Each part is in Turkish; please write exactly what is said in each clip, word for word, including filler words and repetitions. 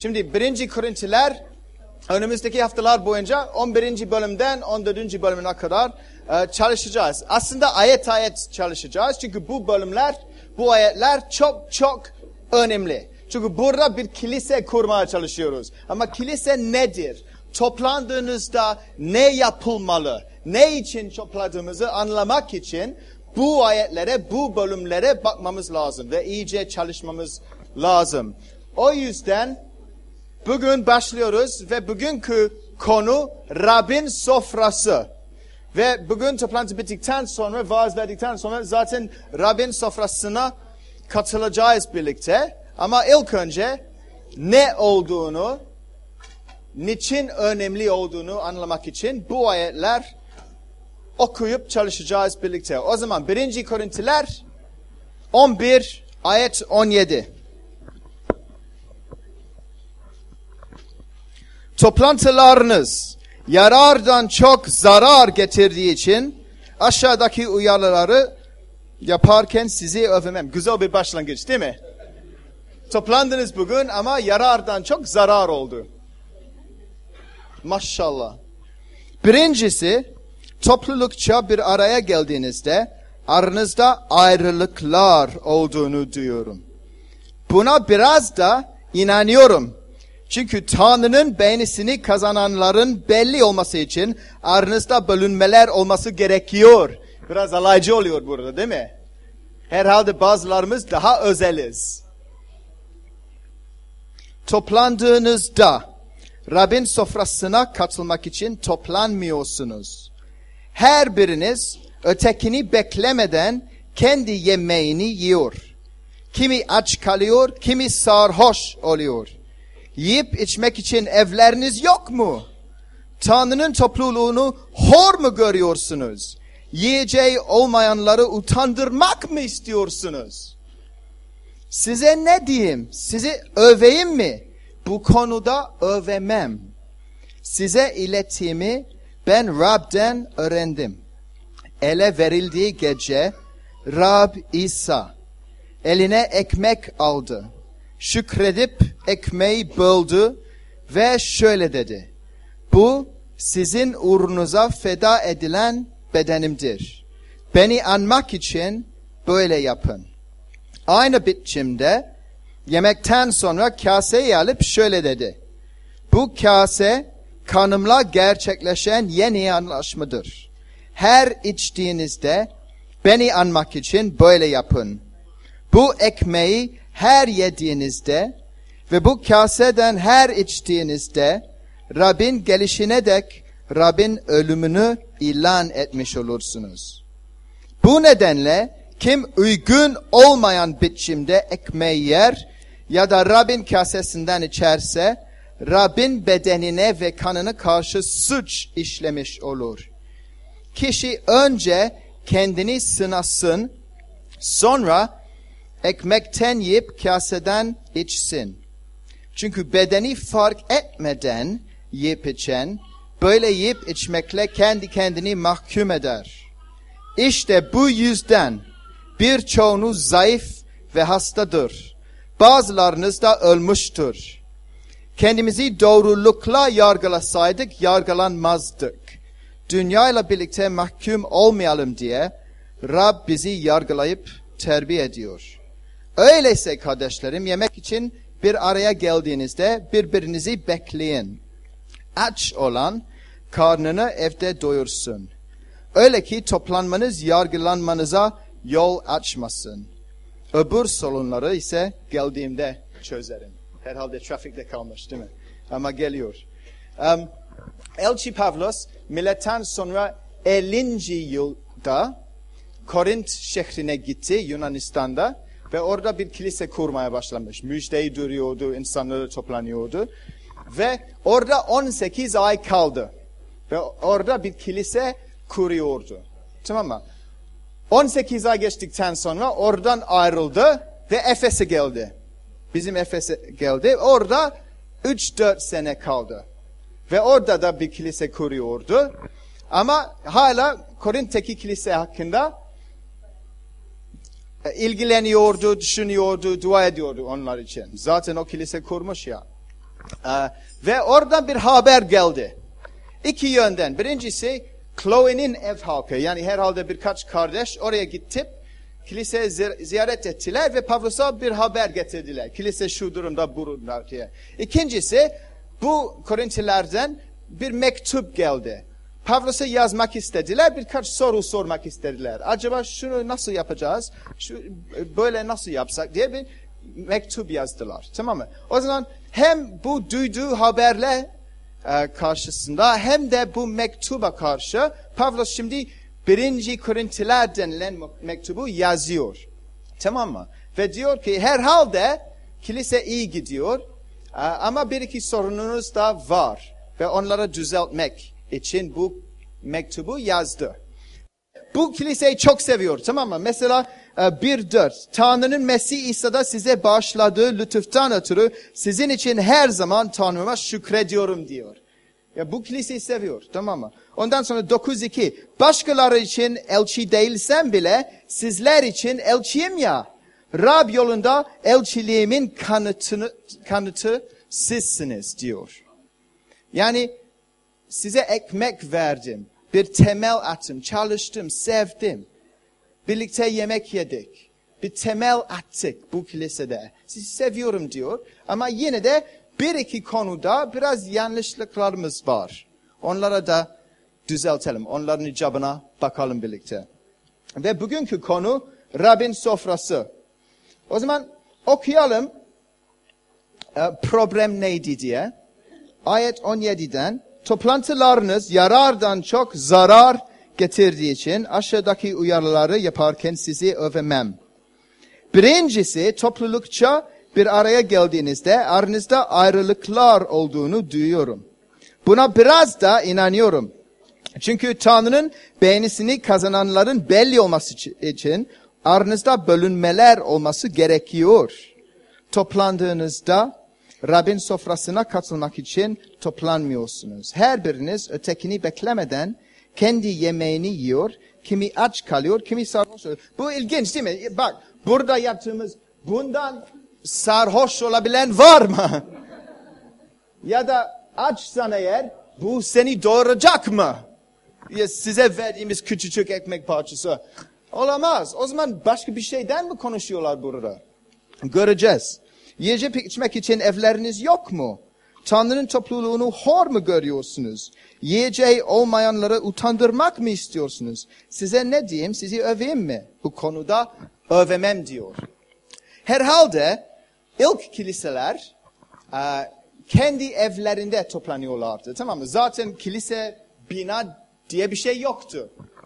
Şimdi birinci Korintiler önümüzdeki haftalar boyunca on birinci bölümden on dördüncü bölümüne kadar e, çalışacağız. Aslında ayet ayet çalışacağız. Çünkü bu bölümler, bu ayetler çok çok önemli. Çünkü burada bir kilise kurmaya çalışıyoruz. Ama kilise nedir? Toplandığınızda ne yapılmalı? Ne için topladığımızı anlamak için bu ayetlere, bu bölümlere bakmamız lazım ve iyice çalışmamız lazım. O yüzden bugün başlıyoruz ve bugünkü konu Rabbin sofrası. Ve bugün toplantı bittikten sonra, vaaz verdikten sonra zaten Rabbin sofrasına katılacağız birlikte. Ama ilk önce ne olduğunu, niçin önemli olduğunu anlamak için bu ayetler okuyup çalışacağız birlikte. O zaman birinci Korintiler on bir ayet on yedi. Toplantılarınız yarardan çok zarar getirdiği için aşağıdaki uyarıları yaparken sizi övmem. Güzel bir başlangıç değil mi? Toplandınız bugün ama yarardan çok zarar oldu. Maşallah. Birincisi, toplulukça bir araya geldiğinizde aranızda ayrılıklar olduğunu duyuyorum. Buna biraz da inanıyorum. Çünkü Tanrı'nın beğenisini kazananların belli olması için aranızda bölünmeler olması gerekiyor. Biraz alaycı oluyor burada değil mi? Herhalde bazılarımız daha özeliz. Toplandığınızda Rabbin sofrasına katılmak için toplanmıyorsunuz. Her biriniz ötekini beklemeden kendi yemeğini yiyor. Kimi aç kalıyor, kimi sarhoş oluyor. Yiyip içmek için evleriniz yok mu? Tanrı'nın topluluğunu hor mu görüyorsunuz? Yiyeceği olmayanları utandırmak mı istiyorsunuz? Size ne diyeyim? Sizi öveyim mi? Bu konuda övemem. Size ilettiğimi ben Rab'den öğrendim. Ele verildiği gece Rab İsa eline ekmek aldı. Şükredip ekmeği böldü ve şöyle dedi. Bu sizin uğrunuza feda edilen bedenimdir. Beni anmak için böyle yapın. Aynı biçimde yemekten sonra kaseyi alıp şöyle dedi. Bu kase kanımla gerçekleşen yeni anlaşmadır. Her içtiğinizde beni anmak için böyle yapın. Bu ekmeği her yediğinizde ve bu kaseden her içtiğinizde Rabbin gelişine dek Rabbin ölümünü ilan etmiş olursunuz. Bu nedenle kim uygun olmayan biçimde ekmeği yer ya da Rabbin kasesinden içerse Rabbin bedenine ve kanına karşı suç işlemiş olur. Kişi önce kendini sınasın, sonra ekmekten yiyip kaseden içsin. Çünkü bedeni fark etmeden yiyip içen, böyle yiyip içmekle kendi kendini mahkum eder. İşte bu yüzden birçoğunuz zayıf ve hastadır. Bazılarınız da ölmüştür. Kendimizi doğrulukla yargılasaydık yargılanmazdık. Dünyayla birlikte mahkum olmayalım diye Rab bizi yargılayıp terbiye ediyor. Öyleyse kardeşlerim yemek için bir araya geldiğinizde birbirinizi bekleyin. Aç olan karnını evde doyursun. Öyle ki toplanmanız yargılanmanıza yol açmasın. Öbür sorunları ise geldiğimde çözerim. Herhalde trafikte kalmış değil mi? Ama geliyor. Um, Elçi Pavlos milattan sonra ellinci yılda Korint şehrine gitti Yunanistan'da ve orada bir kilise kurmaya başlamış. Müjdeyi duyuyordu, insanları toplanıyordu. Ve orada on sekiz ay kaldı. Ve orada bir kilise kuruyordu. Tamam mı? on sekiz ay geçtikten sonra oradan ayrıldı ve Efes'e geldi. Bizim Efes'e geldi. Orada üç dört sene kaldı. Ve orada da bir kilise kuruyordu. Ama hala Korint'teki kilise hakkında ilgileniyordu, düşünüyordu, dua ediyordu onlar için. Zaten o kilise kurmuş ya. Ee, ve oradan bir haber geldi. İki yönden. Birincisi Chloe'nin ev halkı, yani herhalde birkaç kardeş oraya gidip kilise ziyaret ettiler ve Pavlus'a bir haber getirdiler. Kilise şu durumda, bu durumda diye. İkincisi bu Korintlilerden bir mektup geldi. Pavlus'a yazmak istediler, birkaç soru sormak istediler. Acaba şunu nasıl yapacağız, şu, böyle nasıl yapsak diye bir mektup yazdılar. Tamam mı? O zaman hem bu duyduğu haberle e, karşısında hem de bu mektuba karşı Pavlus şimdi birinci Korintliler denilen mektubu yazıyor. Tamam mı? Ve diyor ki herhalde kilise iyi gidiyor e, ama bir iki sorununuz da var ve onları düzeltmek için bu mektubu yazdı. Bu kiliseyi çok seviyor, tamam mı? Mesela bir dört. Tanrı'nın Mesih İsa'da size bağışladığı lütuftan ötürü sizin için her zaman Tanrı'ma şükrediyorum diyor. Ya bu kiliseyi seviyor, tamam mı? Ondan sonra dokuz iki. Başkaları için elçi değilsem bile sizler için elçiyim ya. Rab yolunda elçiliğimin kanıtını, kanıtı sizsiniz diyor. Yani size ekmek verdim, bir temel attım, çalıştım, sevdim. Birlikte yemek yedik, bir temel attık bu kilisede. Sizi seviyorum diyor ama yine de bir iki konuda biraz yanlışlıklarımız var. Onlara da düzeltelim, onların icabına bakalım birlikte. Ve bugünkü konu Rab'in sofrası. O zaman okuyalım problem neydi diye. Ayet on yediden toplantılarınız yarardan çok zarar getirdiği için aşağıdaki uyarıları yaparken sizi övemem. Birincisi toplulukça bir araya geldiğinizde aranızda ayrılıklar olduğunu duyuyorum. Buna biraz da inanıyorum. Çünkü Tanrı'nın beğenisini kazananların belli olması için aranızda bölünmeler olması gerekiyor. Toplandığınızda Rab'in sofrasına katılmak için toplanmıyorsunuz. Her biriniz ötekini beklemeden kendi yemeğini yiyor, kimi aç kalıyor, kimi sarhoş oluyor. Bu ilginç değil mi? Bak, burada yaptığımız bundan sarhoş olabilen var mı? Ya da açsan eğer, bu seni doğuracak mı? Ya size verdiğimiz küçücük ekmek parçası. Olamaz. O zaman başka bir şeyden mi konuşuyorlar burada? Göreceğiz. Yiyecek içmek için evleriniz yok mu? Tanrı'nın topluluğunu hor mu görüyorsunuz? Yiyeceği olmayanları utandırmak mı istiyorsunuz? Size ne diyeyim, sizi öveyim mi? Bu konuda övemem diyor. Herhalde ilk kiliseler kendi evlerinde toplanıyorlardı. Tamam mı? Zaten kilise, bina diye bir şey yoktu.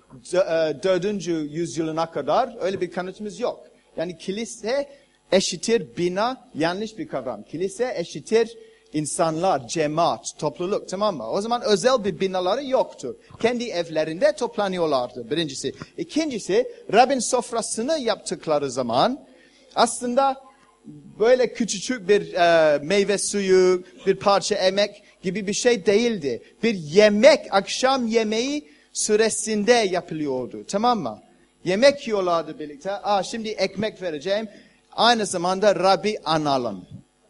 Dördüncü yüzyılına kadar öyle bir kanıtımız yok. Yani kilise eşittir bina, yanlış bir kavram. Kilise eşittir insanlar, cemaat, topluluk, tamam mı? O zaman özel bir binaları yoktu. Kendi evlerinde toplanıyorlardı birincisi. İkincisi, Rab'in sofrasını yaptıkları zaman aslında böyle küçücük bir e, meyve suyu, bir parça emek gibi bir şey değildi. Bir yemek, akşam yemeği süresinde yapılıyordu, tamam mı? Yemek yiyorlardı birlikte. Aa, şimdi ekmek vereceğim. Aynı zamanda Rab'i analım.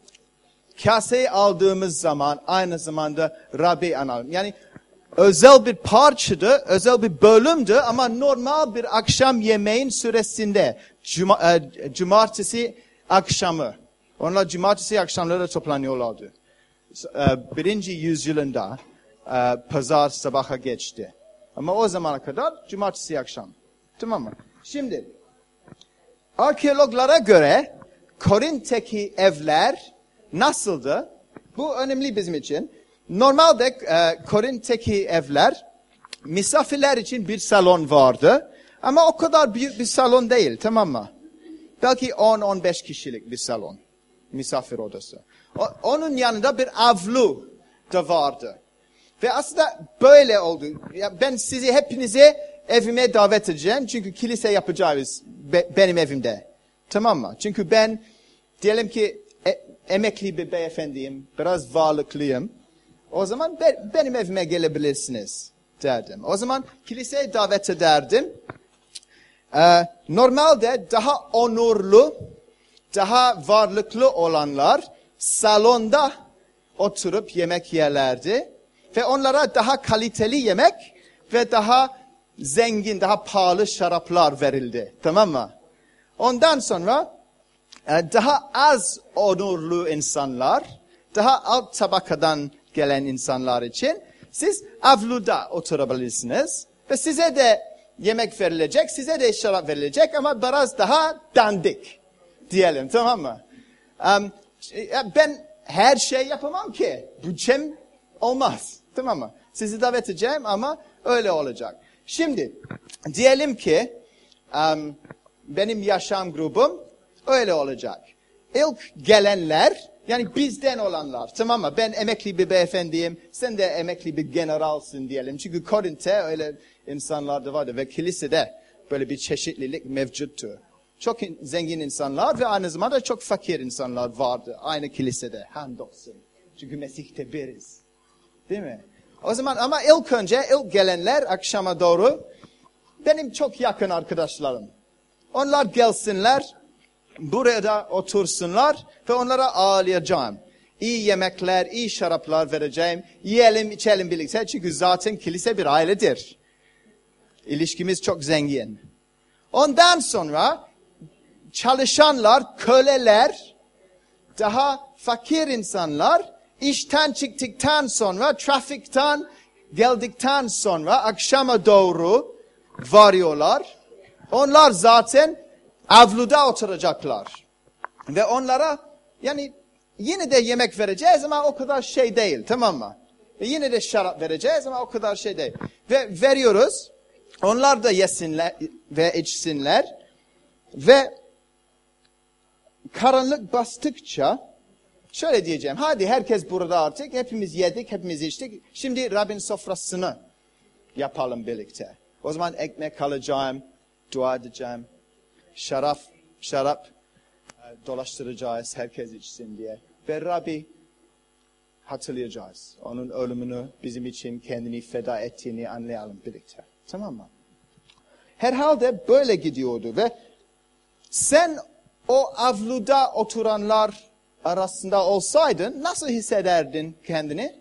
Kaseyi aldığımız zaman aynı zamanda Rab'i analım. Yani özel bir parçadı, özel bir bölümdü ama normal bir akşam yemeğin süresinde. Cuma, e, cumartesi akşamı. Onlar cumartesi akşamları toplanıyorlardı. E, birinci yüzyılında e, pazar sabaha geçti. Ama o zamana kadar cumartesi akşam. Tamam mı? Şimdi arkeologlara göre Korint'teki evler nasıldı? Bu önemli bizim için. Normalde e, Korint'teki evler misafirler için bir salon vardı. Ama o kadar büyük bir salon değil, tamam mı? Belki on on beş kişilik bir salon. Misafir odası. O, onun yanında bir avlu da vardı. Ve aslında böyle oldu. Ya ben sizi hepinize evime davet edeceğim. Çünkü kilise yapacağız be, benim evimde. Tamam mı? Çünkü ben diyelim ki e, emekli bir beyefendiyim. Biraz varlıklıyım. O zaman be, benim evime gelebilirsiniz derdim. O zaman kiliseye davet ederdim. Ee, normalde daha onurlu, daha varlıklı olanlar salonda oturup yemek yerlerdi. Ve onlara daha kaliteli yemek ve daha zengin, daha pahalı şaraplar verildi. Tamam mı? Ondan sonra daha az onurlu insanlar, daha alt tabakadan gelen insanlar için siz avluda oturabilirsiniz. Ve size de yemek verilecek, size de şarap verilecek ama biraz daha dandik diyelim, tamam mı? Um, ben her şey yapamam ki. Bütçem olmaz, tamam mı? Sizi davet edeceğim ama öyle olacak. Şimdi diyelim ki um, benim yaşam grubum öyle olacak. İlk gelenler, yani bizden olanlar, tamam mı? Ben emekli bir beyefendiyim, sen de emekli bir generalsın diyelim. Çünkü Korint'te öyle insanlar da vardı ve kilisede böyle bir çeşitlilik mevcuttu. Çok zengin insanlar ve aynı zamanda çok fakir insanlar vardı aynı kilisede. Hamdolsun. Çünkü Mesih'te biriz. Değil mi? O zaman ama ilk önce ilk gelenler akşama doğru benim çok yakın arkadaşlarım. Onlar gelsinler, buraya da otursunlar ve onlara ağırlayacağım. İyi yemekler, iyi şaraplar vereceğim. Yiyelim, içelim birlikte. Çünkü zaten kilise bir ailedir. İlişkimiz çok zengin. Ondan sonra çalışanlar, köleler, daha fakir insanlar işten çıktıktan sonra, trafikten geldikten sonra akşama doğru varıyorlar. Onlar zaten avluda oturacaklar. Ve onlara yani yine de yemek vereceğiz ama o kadar şey değil, tamam mı? Ve yine de şarap vereceğiz ama o kadar şey değil. Ve veriyoruz. Onlar da yesinler ve içsinler. Ve karanlık bastıkça şöyle diyeceğim. Hadi herkes burada artık. Hepimiz yedik, hepimiz içtik. Şimdi Rabbin sofrasını yapalım birlikte. O zaman ekmek alacağım, dua edeceğim. Şarap, şarap dolaştıracağız herkes içsin diye. Ve Rabbi hatırlayacağız. Onun ölümünü bizim için kendini feda ettiğini anlayalım birlikte. Tamam mı? Herhalde böyle gidiyordu ve sen o avluda oturanlar arasında olsaydın nasıl hissederdin kendini?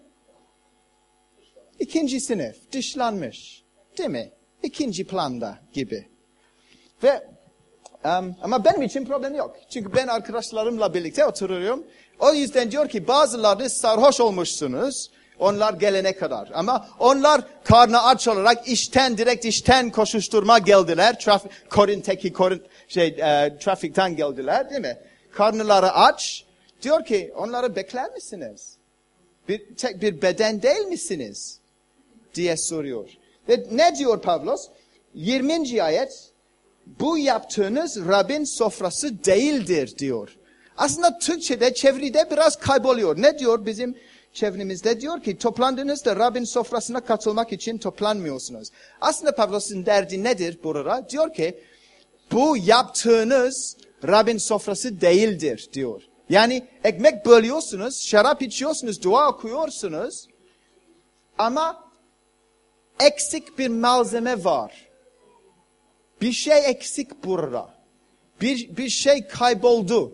İkinci sınıf, dışlanmış. Değil mi? İkinci planda gibi. Ve um, ama benim için problem yok. Çünkü ben arkadaşlarımla birlikte oturuyorum. O yüzden diyor ki bazıları sarhoş olmuşsunuz. Onlar gelene kadar. Ama onlar karnı aç olarak işten, direkt işten koşuşturma geldiler. Trafik, Korint'teki Korint, şey, e, trafikten geldiler değil mi? Karnıları aç. Diyor ki onları bekler misiniz? Bir, tek bir beden değil misiniz? Diye soruyor. Ve ne diyor Pavlos? yirminci ayet. Bu yaptığınız Rabbin sofrası değildir diyor. Aslında Türkçe'de, çevrede biraz kayboluyor. Ne diyor bizim çevremizde? Diyor ki toplandığınızda Rabbin sofrasına katılmak için toplanmıyorsunuz. Aslında Pavlos'un derdi nedir burada? Diyor ki bu yaptığınız Rabbin sofrası değildir diyor. Yani ekmek bölüyorsunuz, şarap içiyorsunuz, dua okuyorsunuz. Ama eksik bir malzeme var. Bir şey eksik burada. Bir, bir şey kayboldu.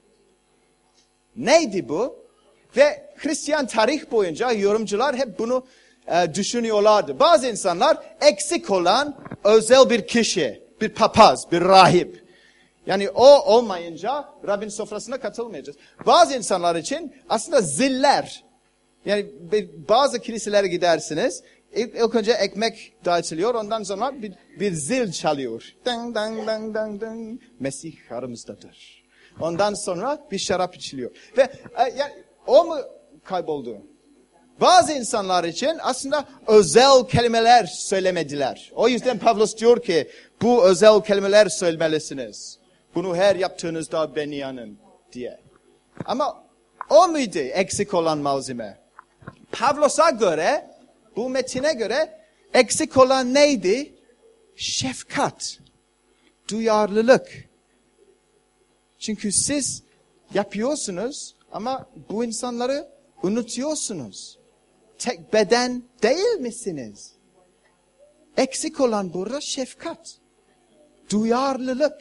Neydi bu? Ve Hristiyan tarih boyunca yorumcular hep bunu e, düşünüyorlardı. Bazı insanlar eksik olan özel bir kişi, bir papaz, bir rahip. Yani o olmayınca Rabbin sofrasına katılmayacağız. Bazı insanlar için aslında ziller. Yani bazı kiliselere gidersiniz. İlk, ilk önce ekmek dağıtılıyor. Ondan sonra bir, bir zil çalıyor. Dang dang dang dang dang. Mesih aramızdadır. Ondan sonra bir şarap içiliyor. Ve e, yani, o mu kayboldu? Bazı insanlar için aslında özel kelimeler söylemediler. O yüzden Pavlos diyor ki bu özel kelimeler söylemelisiniz. Bunu her yaptığınızda beni anın diye. Ama o muydu eksik olan malzeme? Pavlos'a göre, bu metine göre eksik olan neydi? Şefkat, duyarlılık. Çünkü siz yapıyorsunuz ama bu insanları unutuyorsunuz. Tek beden değil misiniz? Eksik olan burada şefkat, duyarlılık.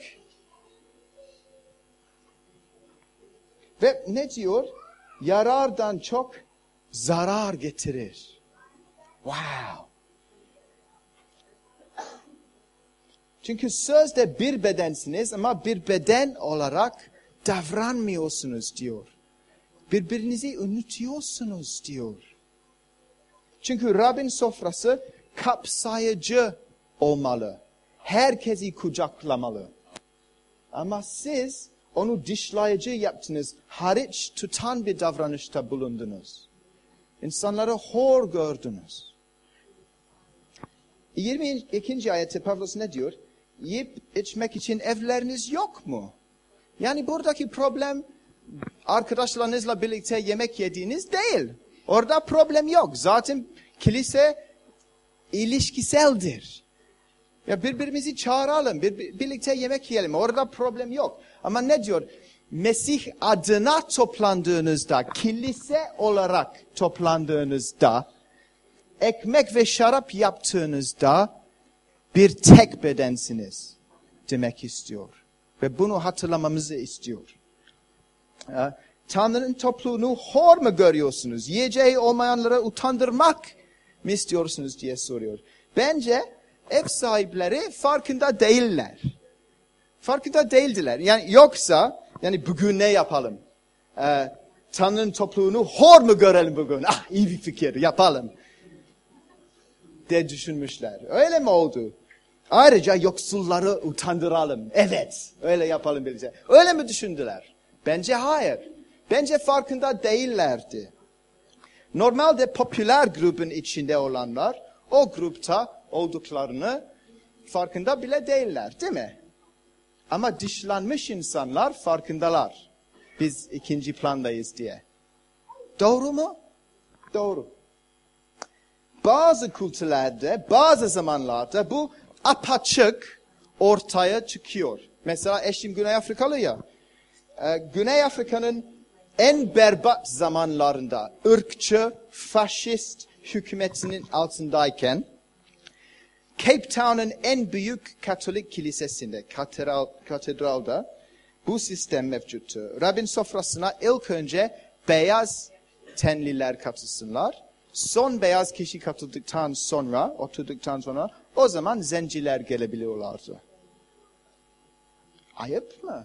Ve ne diyor? Yarardan çok zarar getirir. Wow. Çünkü sözde bir bedensiniz ama bir beden olarak davranmıyorsunuz diyor. Birbirinizi unutuyorsunuz diyor. Çünkü Rabbin sofrası kapsayıcı olmalı. Herkesi kucaklamalı. Ama siz onu dışlayıcı yaptınız. Hariç tutan bir davranışta bulundunuz. İnsanları hor gördünüz. yirmi ikinci ayette Pavlos ne diyor? Yiyip içmek için evleriniz yok mu? Yani buradaki problem arkadaşlarınızla birlikte yemek yediğiniz değil. Orada problem yok. Zaten kilise ilişkiseldir. Ya birbirimizi çağıralım, bir, birlikte yemek yiyelim. Orada problem yok. Ama ne diyor? Mesih adına toplandığınızda, kilise olarak toplandığınızda, ekmek ve şarap yaptığınızda bir tek bedensiniz demek istiyor. Ve bunu hatırlamamızı istiyor. Tanrı'nın topluluğunu hor mu görüyorsunuz? Yiyeceği olmayanları utandırmak mı istiyorsunuz diye soruyor. Bence ev sahipleri farkında değiller. Farkında değildiler. Yani yoksa, yani bugün ne yapalım? Ee, Tanrı'nın topluluğunu hor mu görelim bugün? Ah, iyi bir fikir, yapalım. De düşünmüşler. Öyle mi oldu? Ayrıca yoksulları utandıralım. Evet, öyle yapalım birlikte. Öyle mi düşündüler? Bence hayır. Bence farkında değillerdi. Normalde popüler grubun içinde olanlar o grupta olduklarını farkında bile değiller, değil mi? Ama dışlanmış insanlar farkındalar. Biz ikinci plandayız diye. Doğru mu? Doğru. Bazı kültürlerde, bazı zamanlarda bu apaçık ortaya çıkıyor. Mesela eşim Güney Afrikalı ya. Ee, Güney Afrika'nın en berbat zamanlarında ırkçı, faşist hükümetinin altındayken Cape Town'un en büyük Katolik kilisesinde, katedral, katedralda bu sistem mevcuttu. Rabbin sofrasına ilk önce beyaz tenliler katılsınlar. Son beyaz kişi katıldıktan sonra, oturduktan sonra o zaman zenciler gelebiliyorlardı. Ayıp mı?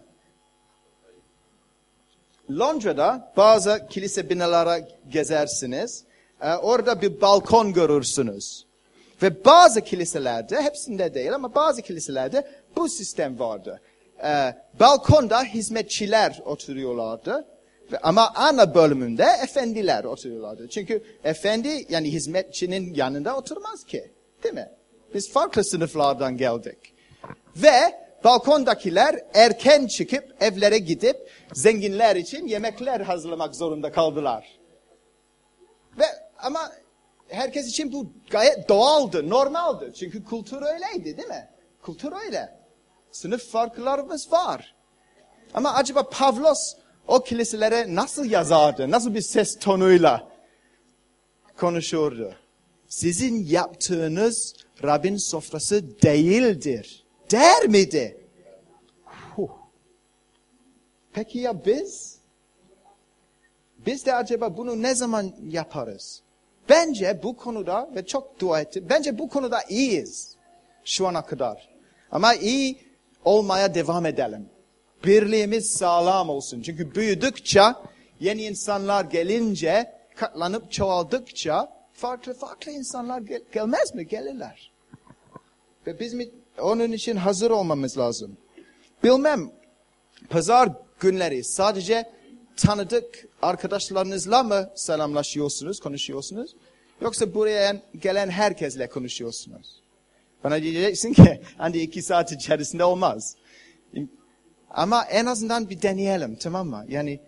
Londra'da bazı kilise binalara gezersiniz. Ee, orada bir balkon görürsünüz. Ve bazı kiliselerde, hepsinde değil ama bazı kiliselerde bu sistem vardı. Ee, balkonda hizmetçiler oturuyorlardı. Ama ana bölümünde efendiler oturuyorlardı. Çünkü efendi yani hizmetçinin yanında oturmaz ki. Değil mi? Biz farklı sınıflardan geldik. Ve balkondakiler erken çıkıp evlere gidip zenginler için yemekler hazırlamak zorunda kaldılar. Ve ama herkes için bu gayet doğaldı, normaldi. Çünkü kültür öyleydi, değil mi? Kültür öyle. Sınıf farklarımız var. Ama acaba Pavlos o kiliselere nasıl yazardı? Nasıl bir ses tonuyla konuşurdu? Sizin yaptığınız Rabbin sofrası değildir. Der miydi? Huh. Peki ya biz? Biz de acaba bunu ne zaman yaparız? Bence bu konuda ve çok dua ettim. Bence bu konuda iyiyiz. Şu ana kadar. Ama iyi olmaya devam edelim. Birliğimiz sağlam olsun. Çünkü büyüdükçe, yeni insanlar gelince, katlanıp çoğaldıkça farklı farklı insanlar gel- gelmez mi? Gelirler. Ve biz mi, onun için hazır olmamız lazım. Bilmem, pazar günleri sadece tanıdık arkadaşlarınızla mı selamlaşıyorsunuz, konuşuyorsunuz? Yoksa buraya gelen herkesle konuşuyorsunuz? Bana diyeceksin ki, hani iki saat içerisinde olmaz. Ama en azından bir deneyelim, tamam mı? Yani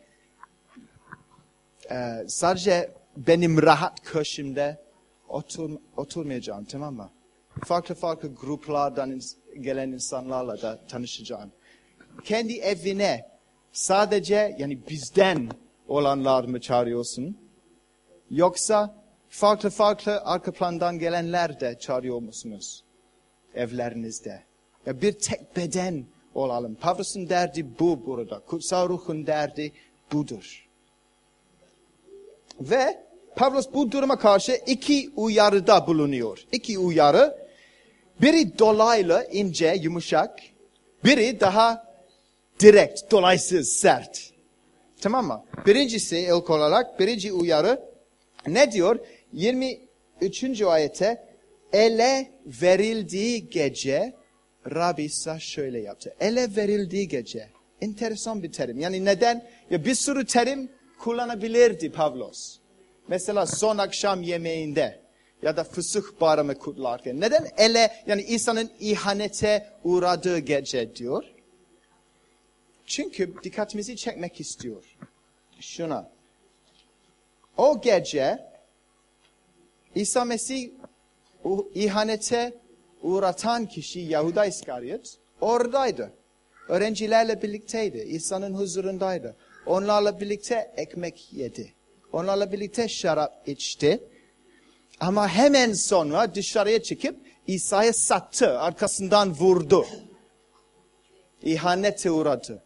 e, sadece benim rahat köşemde otur, oturmayacağım, tamam mı? Farklı farklı gruplardan gelen insanlarla da tanışacağım. Kendi evine sadece yani bizden olanlar mı çağırıyorsun? Yoksa farklı farklı arka plandan gelenler de çağırıyor musunuz? Evlerinizde. Ya bir tek beden olalım. Pavlos'un derdi bu burada. Kutsal Ruh'un derdi budur. Ve Pavlos bu duruma karşı iki uyarıda bulunuyor. İki uyarı. Biri dolaylı, ince, yumuşak. Biri daha direkt, dolaysız, sert. Tamam mı? Birincisi ilk olarak, birinci uyarı ne diyor? yirmi üçüncü ayete, ele verildiği gece Rab İsa şöyle yaptı. Ele verildiği gece. Enteresan bir terim. Yani neden? Ya bir sürü terim kullanabilirdi Pavlos. Mesela son akşam yemeğinde ya da fısıh bayramı kutlarken. Neden ele, yani İsa'nın ihanete uğradığı gece diyor? Çünkü dikkatimizi çekmek istiyor. Şuna. O gece İsa Mesih ihanete uğratan kişi Yahuda İskariot oradaydı. Öğrencilerle birlikteydi. İsa'nın huzurundaydı. Onlarla birlikte ekmek yedi. Onlarla birlikte şarap içti. Ama hemen sonra dışarıya çıkıp İsa'yı sattı. Arkasından vurdu. İhanete uğradı.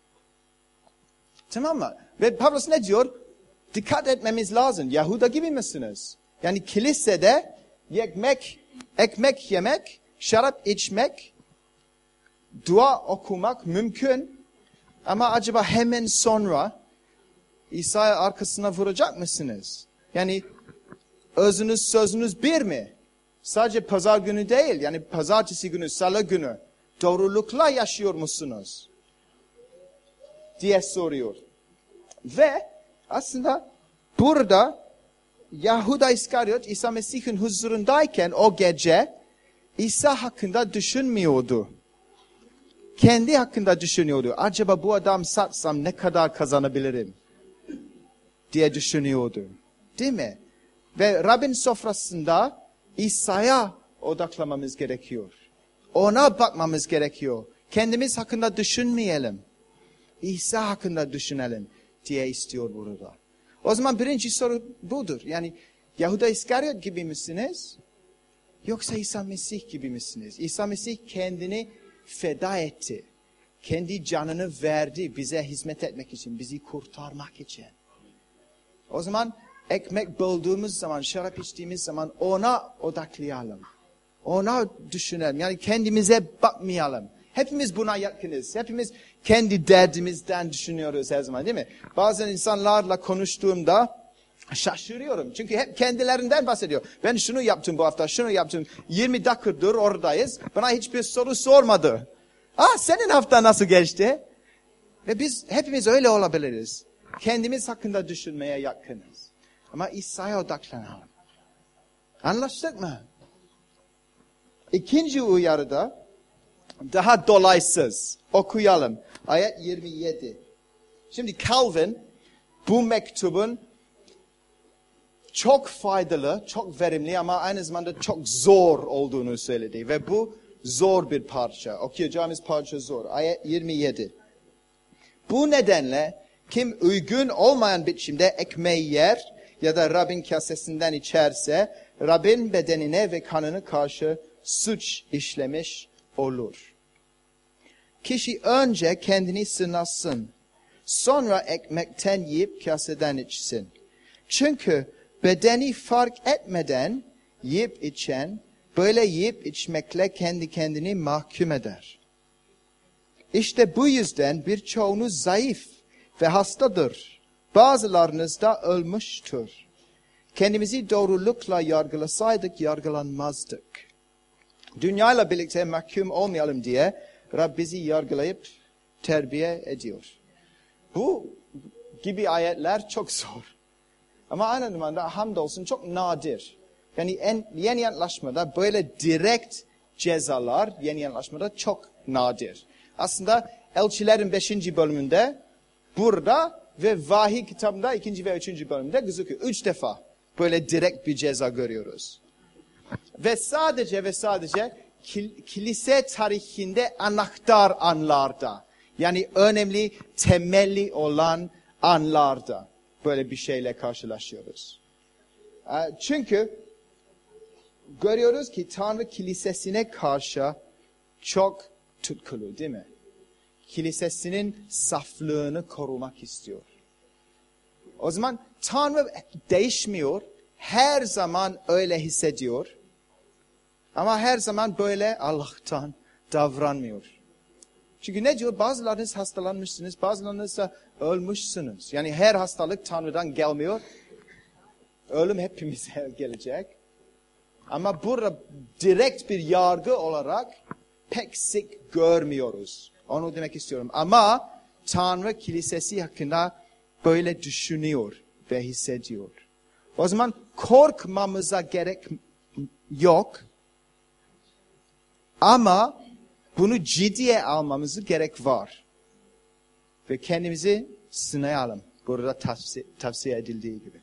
Tamam mı? Ve Pavlos ne diyor? Dikkat etmemiz lazım. Yahuda gibi misiniz? Yani kilisede ekmek, ekmek yemek, şarap içmek, dua okumak mümkün. Ama acaba hemen sonra İsa'yı arkasına vuracak mısınız? Yani özünüz sözünüz bir mi? Sadece pazar günü değil, yani pazartesi günü, salı günü doğrulukla yaşıyor musunuz? Diye soruyor. Ve aslında burada Yahuda İskariot İsa Mesih'in huzurundayken o gece İsa hakkında düşünmüyordu. Kendi hakkında düşünüyordu. Acaba bu adam satsam ne kadar kazanabilirim diye düşünüyordu. Değil mi? Ve Rabbin sofrasında İsa'ya odaklamamız gerekiyor. Ona bakmamız gerekiyor. Kendimiz hakkında düşünmeyelim. İsa hakkında düşünelim diye istiyor burada. O zaman birinci soru budur. Yani Yahuda İskariot gibi misiniz? Yoksa İsa Mesih gibi misiniz? İsa Mesih kendini feda etti. Kendi canını verdi bize hizmet etmek için, bizi kurtarmak için. O zaman ekmek böldüğümüz zaman, şarap içtiğimiz zaman ona odaklayalım. Ona düşünelim. Yani kendimize bakmayalım. Hepimiz buna yakınız. Hepimiz kendi derdimizden düşünüyoruz her zaman, değil mi? Bazen insanlarla konuştuğumda şaşırıyorum. Çünkü hep kendilerinden bahsediyor. Ben şunu yaptım bu hafta, şunu yaptım. yirmi dakikadır oradayız. Bana hiçbir soru sormadı. Ah, senin hafta nasıl geçti? Ve biz hepimiz öyle olabiliriz. Kendimiz hakkında düşünmeye yakınız. Ama İsa'ya odaklanalım. Anlaştık mı? İkinci uyarıda daha dolaysız. Okuyalım. Ayet yirmi yedi. Şimdi Calvin bu mektubun çok faydalı, çok verimli ama aynı zamanda çok zor olduğunu söyledi. Ve bu zor bir parça. Okuyacağımız parça zor. Ayet yirmi yedi. Bu nedenle kim uygun olmayan biçimde ekmeği yer ya da Rabbin kasesinden içerse Rabbin bedenine ve kanına karşı suç işlemiş olur. Kişi önce kendini sınasın. Sonra ekmekten yiyip kaseden içsin. Çünkü bedeni fark etmeden yiyip içen, böyle yiyip içmekle kendi kendini mahkum eder. İşte bu yüzden birçoğunuz zayıf ve hastadır. Bazılarınız da ölmüştür. Kendimizi doğrulukla yargılasaydık yargılanmazdık. Dünyayla birlikte mahkum olmayalım diye Rab bizi yargılayıp terbiye ediyor. Bu gibi ayetler çok zor. Ama aynı zamanda hamdolsun çok nadir. Yani en, yeni antlaşmada böyle direkt cezalar yeni antlaşmada çok nadir. Aslında Elçilerin beşinci bölümünde burada ve Vahiy kitabında ikinci ve üçüncü bölümde gözüküyor. Üç defa böyle direkt bir ceza görüyoruz. Ve sadece ve sadece kilise tarihinde anahtar anlarda, yani önemli, temelli olan anlarda böyle bir şeyle karşılaşıyoruz. Çünkü görüyoruz ki Tanrı kilisesine karşı çok tutkulu, değil mi? Kilisesinin saflığını korumak istiyor. O zaman Tanrı değişmiyor. Her zaman öyle hissediyor. Ama her zaman böyle Allah'tan davranmıyor. Çünkü ne diyor? Bazılarınız hastalanmışsınız, bazılarınız da ölmüşsünüz. Yani her hastalık Tanrı'dan gelmiyor. Ölüm hepimize gelecek. Ama burada direkt bir yargı olarak pek sık görmüyoruz. Onu demek istiyorum. Ama Tanrı kilisesi hakkında böyle düşünüyor ve hissediyor. O zaman korkmamıza gerek yok. Ama bunu ciddiye almamızı gerek var. Ve kendimizi sınayalım. Burada tavsiye, tavsiye edildiği gibi.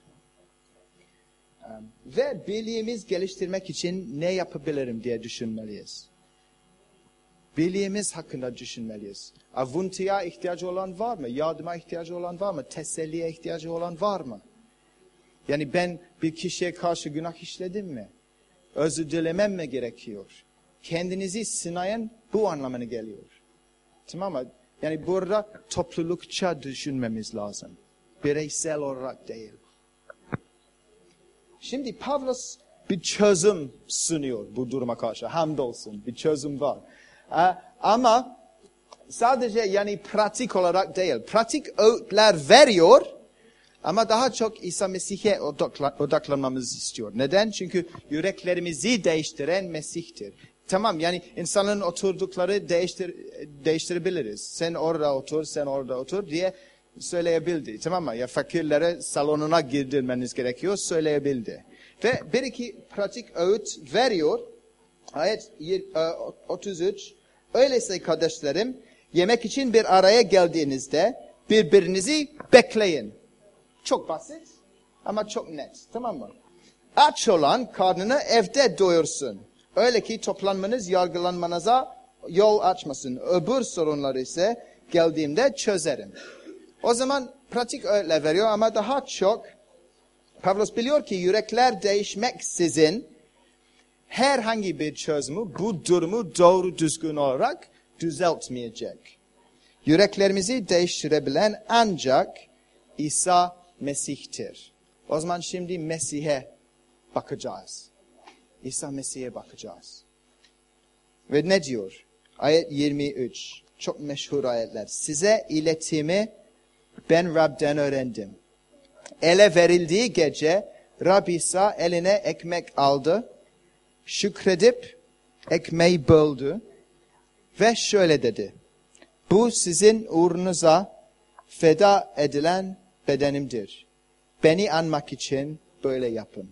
Ve bilgimiz geliştirmek için ne yapabilirim diye düşünmeliyiz. Bilgimiz hakkında düşünmeliyiz. Avuntuya ihtiyacı olan var mı? Yardıma ihtiyacı olan var mı? Teselliye ihtiyacı olan var mı? Yani ben bir kişiye karşı günah işledim mi? Özür dilemem mi gerekiyor? Kendinizi sınayın bu anlamına geliyor. Tamam mı? Yani burada toplulukça düşünmemiz lazım. Bireysel olarak değil. Şimdi Pavlos bir çözüm sunuyor bu duruma karşı. Hamdolsun bir çözüm var. Ama sadece yani pratik olarak değil. Pratik öğütler veriyor. Ama daha çok İsa Mesih'e odaklanmamızı istiyor. Neden? Çünkü yüreklerimizi değiştiren Mesih'tir. Tamam yani insanların oturdukları değiştir, değiştirebiliriz. Sen orada otur, sen orada otur diye söyleyebildi. Tamam mı? Ya fakirlere salonuna girdirmeniz gerekiyor, söyleyebildi. Ve bir iki pratik öğüt veriyor. Ayet otuz üç. Öyleyse kardeşlerim, yemek için bir araya geldiğinizde birbirinizi bekleyin. Çok basit ama çok net. Tamam mı? Aç olan karnını evde doyursun. Öyle ki toplanmanız yargılanmanıza yol açmasın. Öbür sorunları ise geldiğimde çözerim. O zaman pratik öğütler veriyor ama daha çok Pavlos biliyor ki yürekler değişmeksizin herhangi bir çözümü bu durumu doğru düzgün olarak düzeltmeyecek. Yüreklerimizi değiştirebilen ancak İsa Mesih'tir. O zaman şimdi Mesih'e bakacağız. İsa Mesih'e bakacağız. Ve ne diyor? Ayet yirmi üç. Çok meşhur ayetler. Size iletimi ben Rab'den öğrendim. Ele verildiği gece Rab İsa eline ekmek aldı. Şükredip ekmeği böldü. Ve şöyle dedi. Bu sizin uğrunuza feda edilen bedenimdir. Beni anmak için böyle yapın.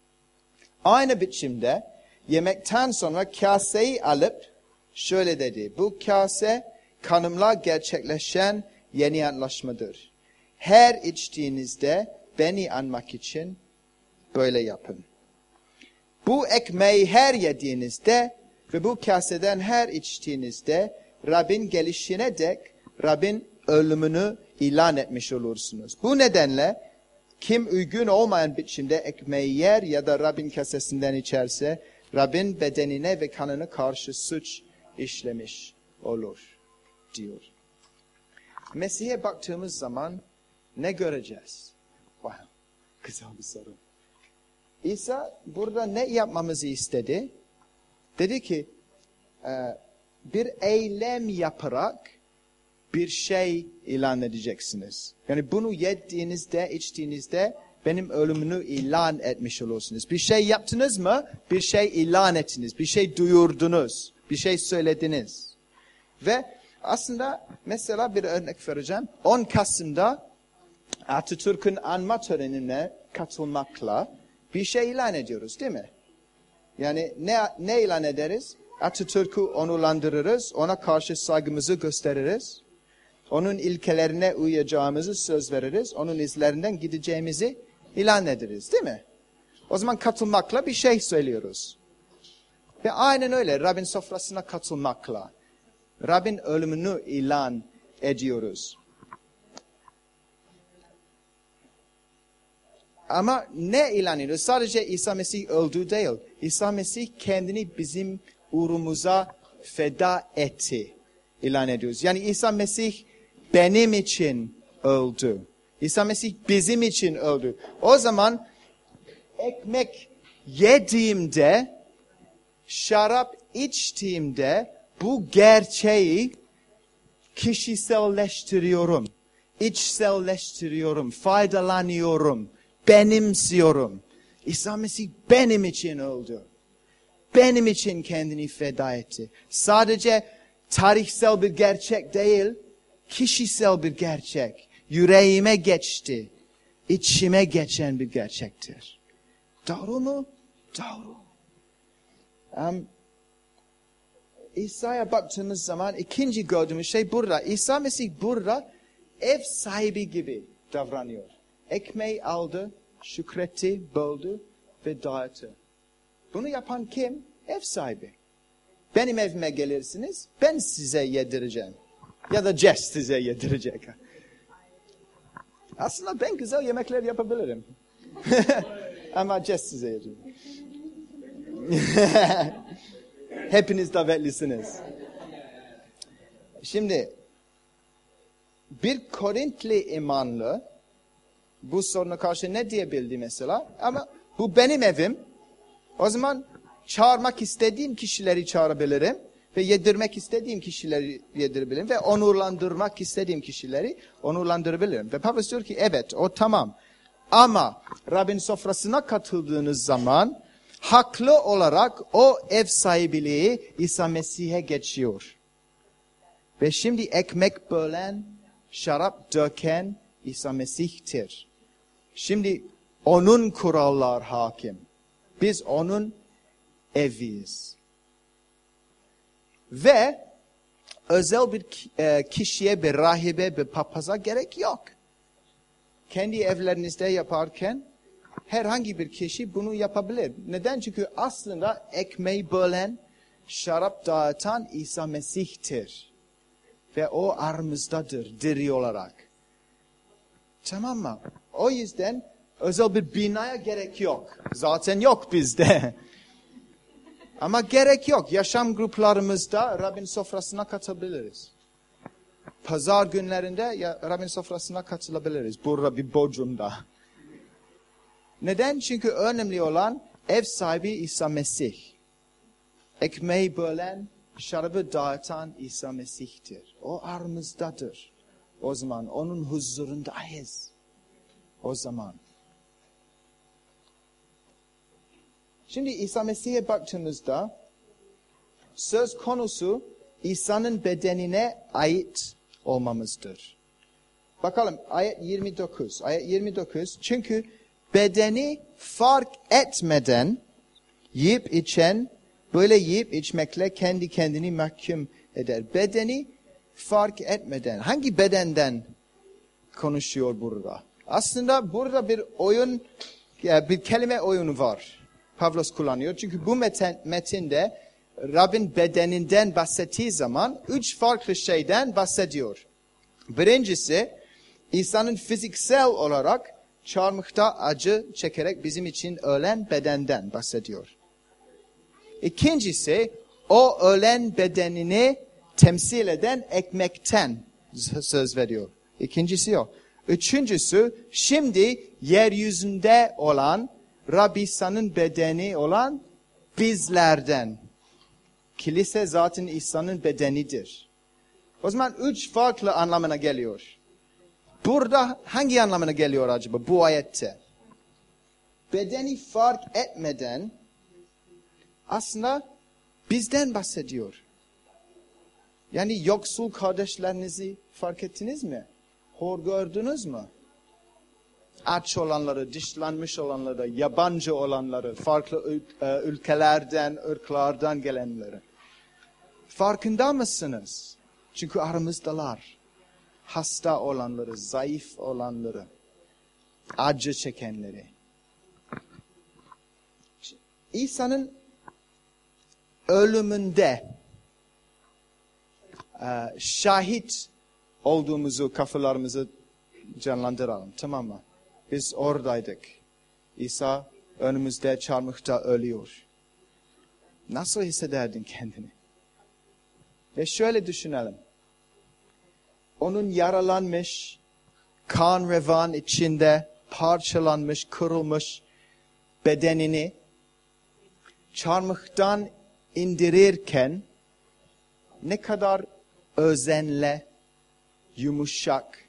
Aynı biçimde yemekten sonra kaseyi alıp şöyle dedi. Bu kase kanımla gerçekleşen yeni antlaşmadır. Her içtiğinizde beni anmak için böyle yapın. Bu ekmeği her yediğinizde ve bu kaseden her içtiğinizde Rabbin gelişine dek Rabbin ölümünü ilan etmiş olursunuz. Bu nedenle kim uygun olmayan biçimde ekmeği yer ya da Rabbin kasesinden içerse Rabbin bedenine ve kanına karşı suç işlemiş olur diyor. Mesih'e baktığımız zaman ne göreceğiz? Wow, güzel bir soru. İsa burada ne yapmamızı istedi? Dedi ki bir eylem yaparak bir şey ilan edeceksiniz. Yani bunu yediğinizde, içtiğinizde benim ölümünü ilan etmiş olursunuz. Bir şey yaptınız mı? Bir şey ilan ettiniz. Bir şey duyurdunuz. Bir şey söylediniz. Ve aslında mesela bir örnek vereceğim. on Kasım'da Atatürk'ün anma törenine katılmakla bir şey ilan ediyoruz değil mi? Yani ne, ne ilan ederiz? Atatürk'ü onurlandırırız. Ona karşı saygımızı gösteririz. Onun ilkelerine uyacağımızı söz veririz. Onun izlerinden gideceğimizi ilan ederiz değil mi? O zaman katılmakla bir şey söylüyoruz. Ve aynen öyle Rabbin sofrasına katılmakla Rabbin ölümünü ilan ediyoruz. Ama ne ilan ediyoruz? Sadece İsa Mesih öldü değil. İsa Mesih kendini bizim uğrumuza feda etti. İlan ediyoruz. Yani İsa Mesih benim için öldü. İsa Mesih bizim için öldü. O zaman ekmek yediğimde, şarap içtiğimde bu gerçeği kişiselleştiriyorum, içselleştiriyorum, faydalanıyorum, benimsiyorum. İsa Mesih benim için öldü. Benim için kendini feda etti. Sadece tarihsel bir gerçek değil, kişisel bir gerçek. Yüreğime geçti, içime geçen bir gerçektir. Doğru mu? Doğru. Um, İsa'ya baktığımız zaman ikinci gördüğümüz şey burada. İsa Mesih burada ev sahibi gibi davranıyor. Ekmeği aldı, şükretti, böldü ve dağıttı. Bunu yapan kim? Ev sahibi. Benim evime gelirsiniz, ben size yedireceğim. Ya da Jess size yedirecek. Aslında ben güzel yemekler yapabilirim. Ama Jess size yedirecek. Hepiniz davetlisiniz. Şimdi bir Korintli imanlı bu soruna karşı ne diyebildi mesela? Ama bu benim evim. O zaman çağırmak istediğim kişileri çağırabilirim ve yedirmek istediğim kişileri yedirebilirim ve onurlandırmak istediğim kişileri onurlandırabilirim. Ve Pavlus diyor ki evet o tamam. Ama Rabbin sofrasına katıldığınız zaman haklı olarak o ev sahibiliği İsa Mesih'e geçiyor. Ve şimdi ekmek bölen, şarap döken İsa Mesih'tir. Şimdi onun kurallar hakim. Biz onun eviyiz. Ve özel bir kişiye, bir rahibe, bir papaza gerek yok. Kendi evlerinizde yaparken herhangi bir kişi bunu yapabilir. Neden? Çünkü aslında ekmeği bölen, şarap dağıtan İsa Mesih'tir. Ve o aramızdadır diri olarak. Tamam mı? O yüzden özel bir binaya gerek yok. Zaten yok bizde. Ama gerek yok. Yaşam gruplarımızda Rabbin sofrasına katılabiliriz. Pazar günlerinde Rabbin sofrasına katılabiliriz. Burada bir Bodrum'da. Neden? Çünkü önemli olan ev sahibi İsa Mesih. Ekmeği bölen, şarabı dağıtan İsa Mesih'tir. O aramızdadır. O zaman onun huzurundayız. O zaman. Şimdi İsa Mesih'e baktığımızda söz konusu İsa'nın bedenine ait olmamızdır. Bakalım ayet yirmi dokuz. Ayet yirmi dokuz. Çünkü bedeni fark etmeden yiyip içen böyle yiyip içmekle kendi kendini mahkum eder. Bedeni fark etmeden. Hangi bedenden konuşuyor burada? Aslında burada bir oyun, bir kelime oyunu var. Pavlos kullanıyor. Çünkü bu metin, metinde Rabbin bedeninden bahsettiği zaman üç farklı şeyden bahsediyor. Birincisi İsa'nın fiziksel olarak çarmıhta acı çekerek bizim için ölen bedenden bahsediyor. İkincisi o ölen bedenini temsil eden ekmekten söz veriyor. İkincisi o. Üçüncüsü şimdi yeryüzünde olan Rabbi İsa'nın bedeni olan bizlerden. Kilise zaten İsa'nın bedenidir. O zaman üç farklı anlamına geliyor. Burada hangi anlamına geliyor acaba bu ayette? Bedeni fark etmeden aslında bizden bahsediyor. Yani yoksul kardeşlerinizi fark ettiniz mi? Hor gördünüz mü? Aç olanları, dışlanmış olanları, yabancı olanları, farklı ülkelerden, ırklardan gelenleri. Farkında mısınız? Çünkü aramızdalar. Hasta olanları, zayıf olanları, acı çekenleri. İsa'nın ölümünde şahit olduğumuzu kafalarımızı canlandıralım. Tamam mı? Biz oradaydık. İsa önümüzde çarmıhta ölüyor. Nasıl hissederdin kendini? Ve şöyle düşünelim. Onun yaralanmış, kan revan içinde parçalanmış, kırılmış bedenini çarmıhtan indirirken ne kadar özenle, yumuşak,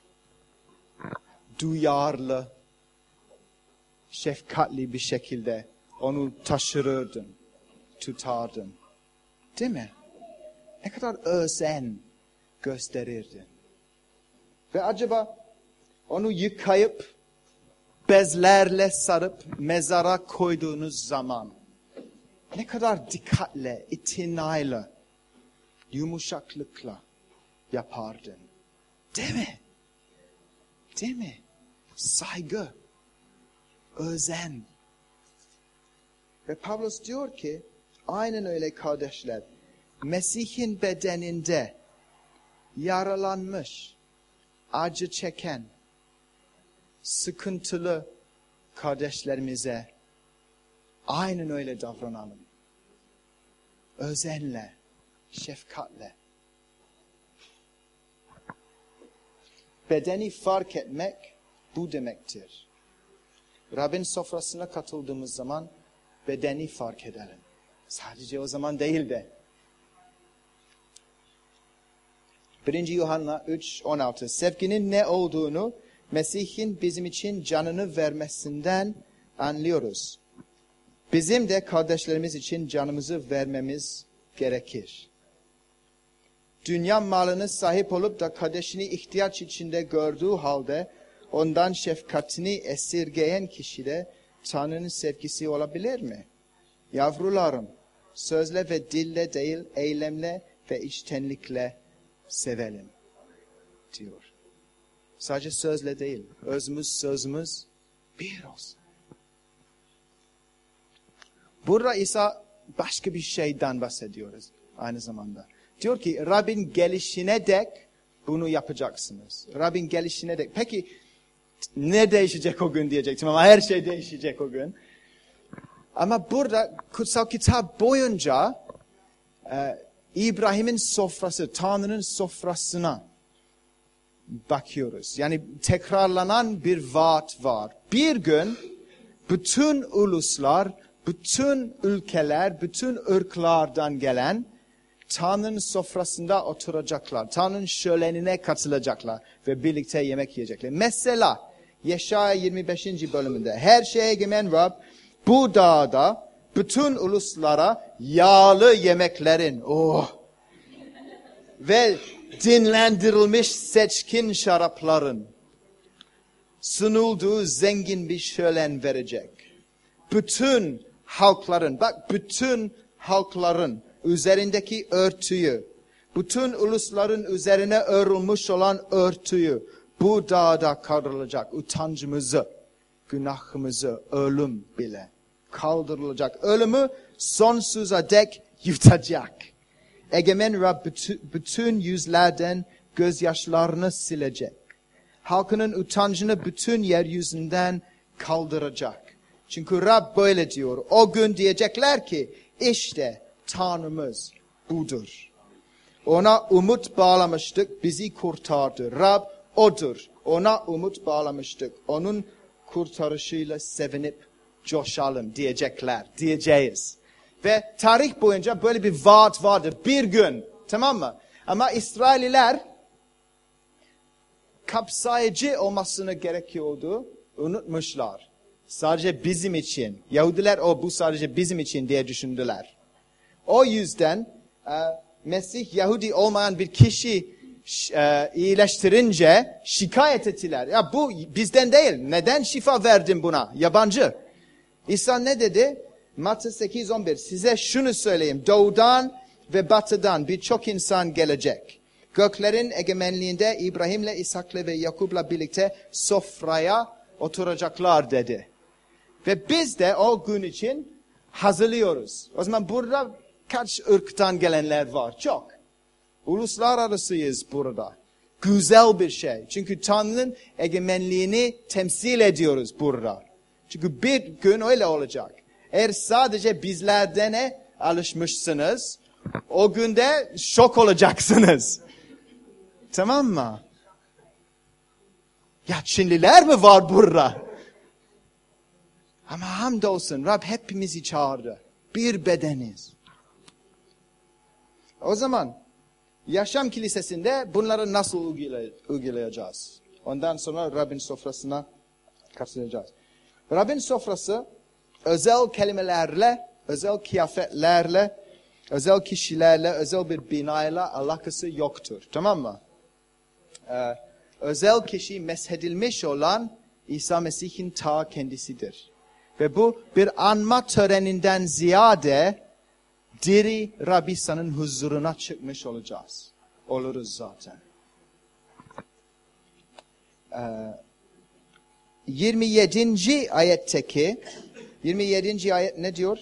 duyarlı, şefkatli bir şekilde onu taşırırdın, tutardın. Değil mi? Ne kadar özen gösterirdin. Ve acaba onu yıkayıp, bezlerle sarıp mezara koyduğunuz zaman ne kadar dikkatle, itinayla, yumuşaklıkla yapardın. Değil mi? Değil mi? Saygı, özen. Ve Pavlos diyor ki, aynen öyle kardeşler, Mesih'in bedeninde yaralanmış, acı çeken, sıkıntılı kardeşlerimize aynen öyle davranalım. Özenle, şefkatle. Bedeni fark etmek bu demektir. Rabbin sofrasına katıldığımız zaman bedeni fark edelim. Sadece o zaman değil de. birinci Yuhanna üç on altı. Sevginin ne olduğunu Mesih'in bizim için canını vermesinden anlıyoruz. Bizim de kardeşlerimiz için canımızı vermemiz gerekir. Dünya malını sahip olup da kardeşini ihtiyaç içinde gördüğü halde ondan şefkatini esirgeyen kişi de Tanrı'nın sevgisi olabilir mi? Yavrularım, sözle ve dille değil, eylemle ve içtenlikle sevelim, diyor. Sadece sözle değil, özümüz sözümüz bir olsun. Burada İsa başka bir şeyden bahsediyoruz aynı zamanda. Diyor ki Rabbin gelişine dek bunu yapacaksınız. Rabbin gelişine dek. Peki ne değişecek o gün diyecektim ama her şey değişecek o gün. Ama burada kutsal kitap boyunca e, İbrahim'in sofrası, Tanrı'nın sofrasına bakıyoruz. Yani tekrarlanan bir vaat var. Bir gün bütün uluslar, bütün ülkeler, bütün ırklardan gelen Tanrı'nın sofrasında oturacaklar. Tanrı'nın şölenine katılacaklar ve birlikte yemek yiyecekler. Mesela Yeşaya yirmi beşinci bölümünde her şeye egemen Rab bu dağda bütün uluslara yağlı yemeklerin oh, ve dinlendirilmiş seçkin şarapların sunulduğu zengin bir şölen verecek. Bütün halkların, bak bütün halkların üzerindeki örtüyü, bütün ulusların üzerine örülmüş olan örtüyü bu dağda kaldırılacak. Utancımızı, günahımızı, ölüm bile kaldırılacak. Ölümü sonsuza dek yutacak. Egemen Rab bütün, bütün yüzlerden gözyaşlarını silecek. Halkının utancını bütün yeryüzünden kaldıracak. Çünkü Rab böyle diyor. O gün diyecekler ki işte Tanrımız budur. Ona umut bağlamıştık, bizi kurtardı. Rab odur. Ona umut bağlamıştık. Onun kurtarışıyla sevinip coşalım diyecekler, diyeceğiz. Ve tarih boyunca böyle bir vaat vardır. Bir gün, tamam mı? Ama İsraililer kapsayıcı olmasını gerekiyordu, unutmuşlar. Sadece bizim için. Yahudiler o bu sadece bizim için diye düşündüler. O yüzden e, Mesih Yahudi olmayan bir kişi e, iyileştirince şikayet ettiler. Ya bu bizden değil. Neden şifa verdin buna? Yabancı. İsa ne dedi? Matta sekiz on bir. Size şunu söyleyeyim. Doğudan ve batıdan birçok insan gelecek. Göklerin egemenliğinde İbrahim'le, İshak'la ve Yakup'la birlikte sofraya oturacaklar dedi. Ve biz de o gün için hazırlıyoruz. O zaman burada kaç ırktan gelenler var? Çok. Uluslararasıyız burada. Güzel bir şey. Çünkü Tanrı'nın egemenliğini temsil ediyoruz burada. Çünkü bir gün öyle olacak. Eğer sadece bizlerden alışmışsınız, o günde şok olacaksınız. Tamam mı? Ya Çinliler mi var burada? Ama hamdolsun Rab hepimizi çağırdı. Bir bedeniz. O zaman Yaşam Kilisesi'nde bunları nasıl uygulayacağız? Ondan sonra Rabbin sofrasına katılacağız. Rabbin sofrası özel kelimelerle, özel kıyafetlerle, özel kişilerle, özel bir binayla alakası yoktur. Tamam mı? Ee, özel kişi meshedilmiş olan İsa Mesih'in ta kendisidir. Ve bu bir anma töreninden ziyade diri Rab İsa'nın huzuruna çıkmış olacağız. Oluruz zaten. Ee, yirmi yedinci ayetteki yirmi yedinci ayet ne diyor?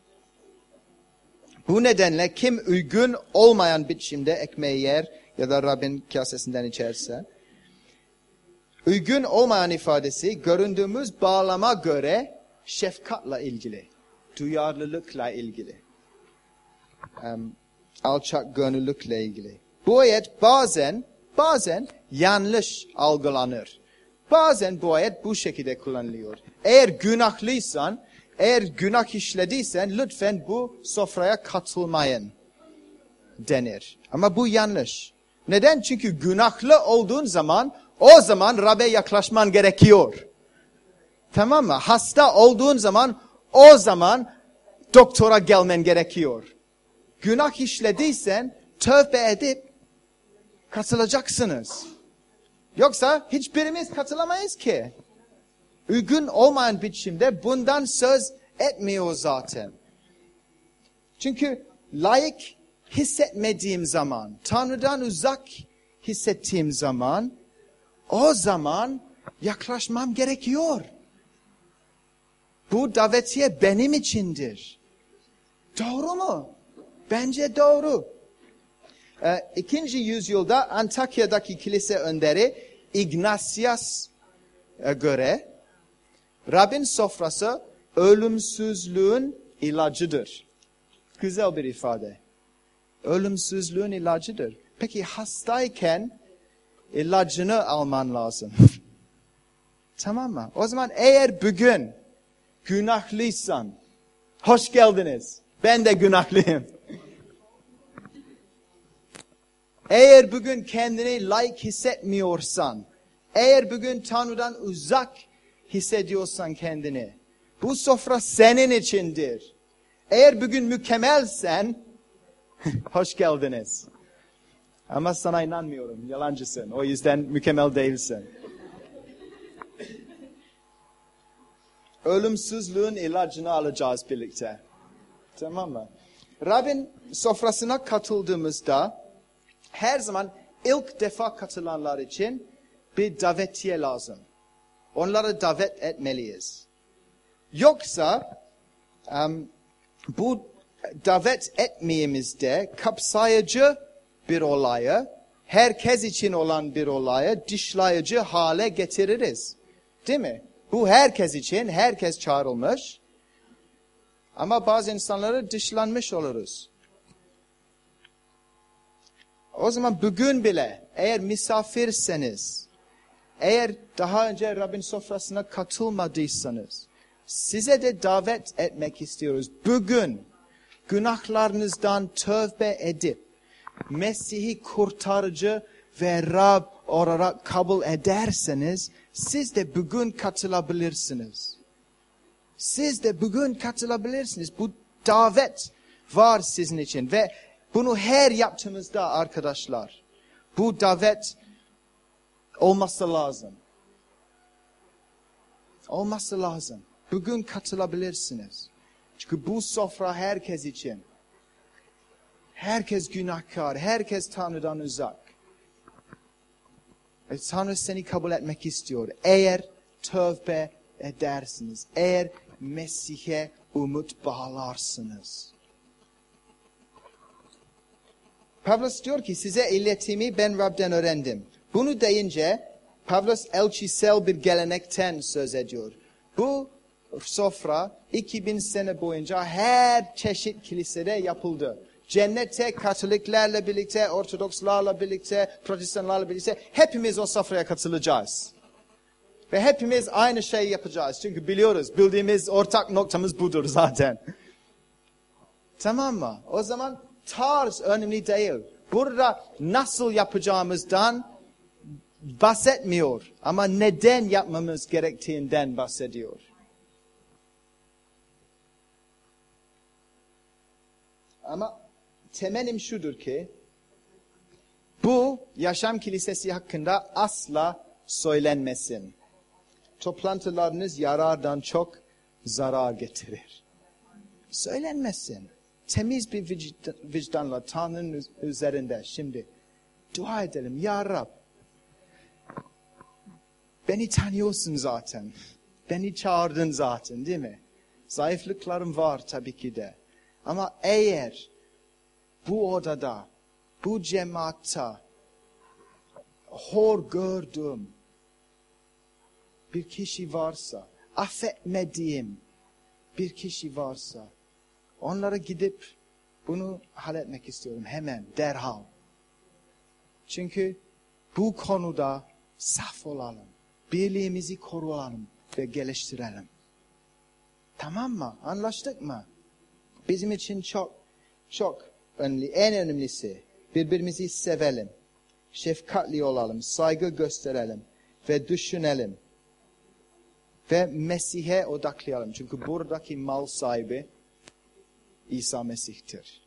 Bu nedenle kim uygun olmayan biçimde ekmeği yer ya da Rabbin kasesinden içerse, uygun olmayan ifadesi göründüğümüz bağlama göre şefkatle ilgili, duyarlılıkla ilgili, um, alçak gönüllülükle ilgili. Bu ayet bazen, bazen yanlış algılanır. Bazen bu ayet bu şekilde kullanılıyor. Eğer günahlıysan, eğer günah işlediysen lütfen bu sofraya katılmayın denir. Ama bu yanlış. Neden? Çünkü günahlı olduğun zaman o zaman Rab'be yaklaşman gerekiyor. Tamam mı? Hasta olduğun zaman o zaman doktora gelmen gerekiyor. Günah işlediysen tövbe edip katılacaksınız. Yoksa hiçbirimiz katılamayız ki. Uygun olmayan biçimde bundan söz etmiyor zaten. Çünkü layık hissetmediğim zaman, Tanrı'dan uzak hissettiğim zaman, o zaman yaklaşmam gerekiyor. Bu davetiye benim içindir. Doğru mu? Bence doğru. Ee, ikinci yüzyılda Antakya'daki kilise önderi Ignatius'a göre Rabbin sofrası ölümsüzlüğün ilacıdır. Güzel bir ifade. Ölümsüzlüğün ilacıdır. Peki hastayken ilacını alman lazım. Tamam mı? O zaman eğer bugün günahlıysan, hoş geldiniz. Ben de günahlıyım. Eğer bugün kendini layık hissetmiyorsan, eğer bugün Tanrı'dan uzak hissediyorsan kendini, bu sofra senin içindir. Eğer bugün mükemmelsen, hoş geldiniz. Ama sana inanmıyorum, yalancısın. O yüzden mükemmel değilsin. Ölümsüzlüğün ilacını alacağız birlikte. Tamam mı? Rabbin sofrasına katıldığımızda, her zaman ilk defa katılanlar için bir davetiye lazım. Onları davet etmeliyiz. Yoksa um, bu davet etmeyimizde kapsayıcı bir olayı, herkes için olan bir olayı dışlayıcı hale getiririz. Değil mi? Bu herkes için, herkes çağrılmış. Ama bazı insanları dışlanmış oluruz. O zaman bugün bile eğer misafirseniz, eğer daha önce Rabbin sofrasına katılmadıysanız, size de davet etmek istiyoruz. Bugün günahlarınızdan tövbe edip, Mesih'i kurtarıcı ve Rab olarak kabul ederseniz, siz de bugün katılabilirsiniz. Siz de bugün katılabilirsiniz. Bu davet var sizin için ve bunu her yaptığımızda arkadaşlar, bu davet olması lazım. Olması lazım. Bugün katılabilirsiniz. Çünkü bu sofra herkes için. Herkes günahkar, herkes Tanrı'dan uzak. E, Tanrı seni kabul etmek istiyor. Eğer tövbe edersiniz, eğer Mesih'e umut bağlarsınız. Pavlus diyor ki size iletimi ben Rab'den öğrendim. Bunu deyince Pavlus elçisel bir gelenekten söz ediyor. Bu sofra iki bin sene boyunca her çeşit kilisede yapıldı. Cennette Katoliklerle birlikte, Ortodokslarla birlikte, Protestanlarla birlikte hepimiz o sofraya katılacağız. Ve hepimiz aynı şey yapacağız. Çünkü biliyoruz, bildiğimiz ortak noktamız budur zaten. Tamam mı? O zaman tarz önemli değil. Burada nasıl yapacağımızdan bahsetmiyor. Ama neden yapmamız gerektiğinden bahsediyor. Ama temelim şudur ki, bu yaşam kilisesi hakkında asla söylenmesin. Toplantılarınız yarardan çok zarar getirir. Söylenmesin. Temiz bir vicdan, vicdanla Tanrı'nın üzerinde şimdi dua edelim. Ya Rab, beni tanıyorsun zaten. Beni çağırdın zaten, değil mi? Zayıflıklarım var tabii ki de. Ama eğer bu odada, bu cemaatta hor gördüğüm bir kişi varsa, affetmediğim bir kişi varsa, onlara gidip bunu halletmek istiyorum hemen, derhal. Çünkü bu konuda saf olalım, birliğimizi koruyalım ve geliştirelim. Tamam mı? Anlaştık mı? Bizim için çok, çok önemli, en önemlisi birbirimizi sevelim, şefkatli olalım, saygı gösterelim ve düşünelim. Ve Mesih'e odaklayalım. Çünkü buradaki mal sahibi İsa Mesih'tir.